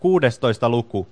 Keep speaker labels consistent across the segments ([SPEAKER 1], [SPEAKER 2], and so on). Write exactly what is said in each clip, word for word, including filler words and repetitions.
[SPEAKER 1] kuudestoista luku.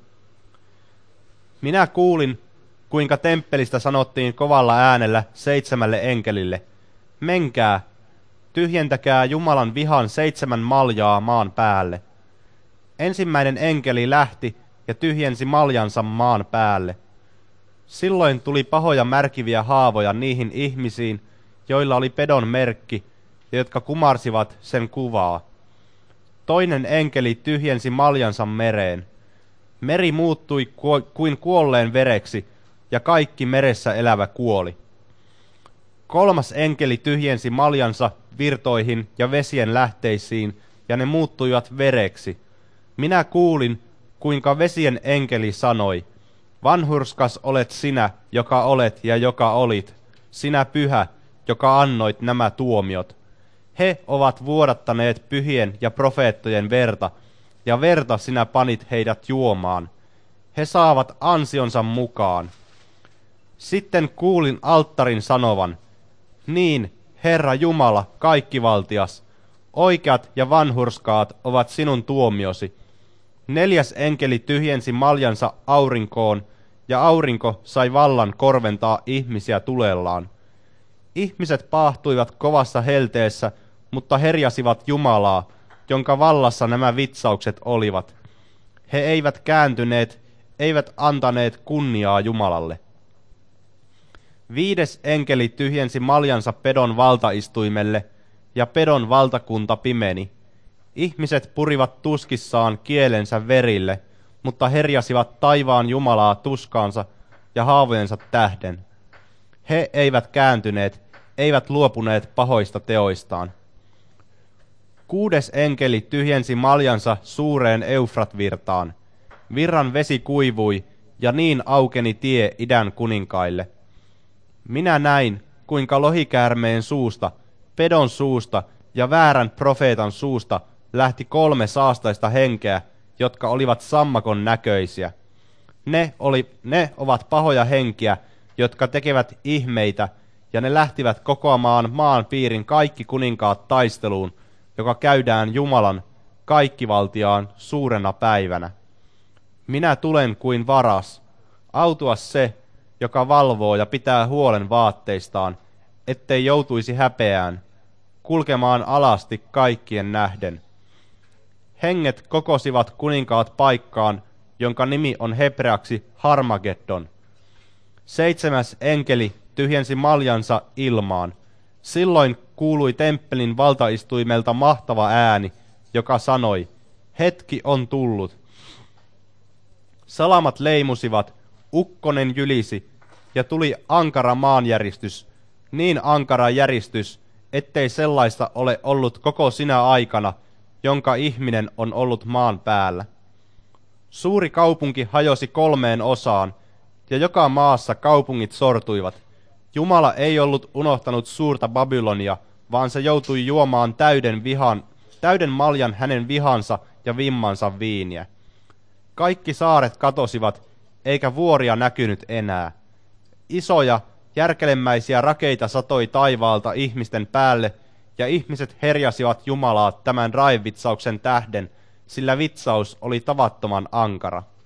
[SPEAKER 1] Minä kuulin, kuinka temppelistä sanottiin kovalla äänellä seitsemälle enkelille, menkää, tyhjentäkää Jumalan vihan seitsemän maljaa maan päälle. Ensimmäinen enkeli lähti ja tyhjensi maljansa maan päälle. Silloin tuli pahoja märkiviä haavoja niihin ihmisiin, joilla oli pedon merkki ja jotka kumarsivat sen kuvaa. Toinen enkeli tyhjensi maljansa mereen. Meri muuttui ku- kuin kuolleen vereksi, ja kaikki meressä elävä kuoli. Kolmas enkeli tyhjensi maljansa virtoihin ja vesien lähteisiin, ja ne muuttuivat vereksi. Minä kuulin, kuinka vesien enkeli sanoi, vanhurskas olet sinä, joka olet ja joka olit, sinä pyhä, joka annoit nämä tuomiot. He ovat vuodattaneet pyhien ja profeettojen verta, ja verta sinä panit heidät juomaan. He saavat ansionsa mukaan. Sitten kuulin alttarin sanovan, niin, Herra Jumala, kaikkivaltias, oikeat ja vanhurskaat ovat sinun tuomiosi. Neljäs enkeli tyhjensi maljansa aurinkoon, ja aurinko sai vallan korventaa ihmisiä tulellaan. Ihmiset paahtuivat kovassa helteessä, mutta herjasivat Jumalaa, jonka vallassa nämä vitsaukset olivat. He eivät kääntyneet, eivät antaneet kunniaa Jumalalle. Viides enkeli tyhjensi maljansa pedon valtaistuimelle, ja pedon valtakunta pimeni. Ihmiset purivat tuskissaan kielensä verille, mutta herjasivat taivaan Jumalaa tuskaansa ja haavojensa tähden. He eivät kääntyneet, eivät luopuneet pahoista teoistaan. Kuudes enkeli tyhjensi maljansa suureen Eufrat-virtaan. Virran vesi kuivui, ja niin aukeni tie idän kuninkaille. Minä näin, kuinka lohikäärmeen suusta, pedon suusta ja väärän profeetan suusta lähti kolme saastaista henkeä, jotka olivat sammakon näköisiä. Ne, oli, ne ovat pahoja henkiä, jotka tekevät ihmeitä, ja ne lähtivät kokoamaan maan piirin kaikki kuninkaat taisteluun, joka käydään Jumalan kaikkivaltiaan suurena päivänä. Minä tulen kuin varas, autua se, joka valvoo ja pitää huolen vaatteistaan, ettei joutuisi häpeään, kulkemaan alasti kaikkien nähden. Henget kokosivat kuninkaat paikkaan, jonka nimi on hebreaksi Harmageddon. Seitsemäs enkeli tyhjensi maljansa ilmaan. Silloin kuului temppelin valtaistuimelta mahtava ääni, joka sanoi, hetki on tullut. Salamat leimusivat, ukkonen jylisi, ja tuli ankara maanjäristys, niin ankara järistys, ettei sellaista ole ollut koko sinä aikana, jonka ihminen on ollut maan päällä. Suuri kaupunki hajosi kolmeen osaan, ja joka maassa kaupungit sortuivat. Jumala ei ollut unohtanut suurta Babylonia, vaan se joutui juomaan täyden vihan, täyden maljan hänen vihansa ja vimmansa viiniä. Kaikki saaret katosivat, eikä vuoria näkynyt enää. Isoja, järkelemäisiä rakeita satoi taivaalta ihmisten päälle, ja ihmiset herjasivat Jumalaa tämän raivitsauksen tähden, sillä vitsaus oli tavattoman ankara.